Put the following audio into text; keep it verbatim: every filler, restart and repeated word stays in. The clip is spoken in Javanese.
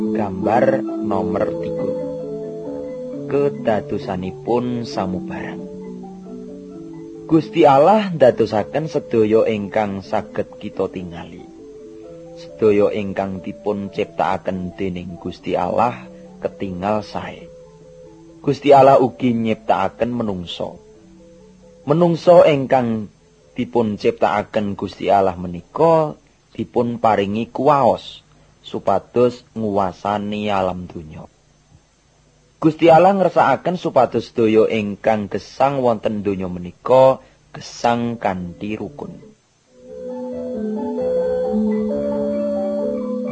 Gambar nomor tiga. Kedadosanipun samubarang. Gusti Allah ndadosaken sedaya ingkang saged kita tingali. Sedaya ingkang dipun ciptakaken dening Gusti Allah ketingal sae. Gusti Allah ugi nyiptakaken menungso. Menungso ingkang dipun ciptakaken Gusti Allah menika dipun paringi kuwaos supados nguwasani alam donya. Gusti Allah ngersakaken supados sedaya ingkang gesang wonten donya menika gesang kanthi rukun.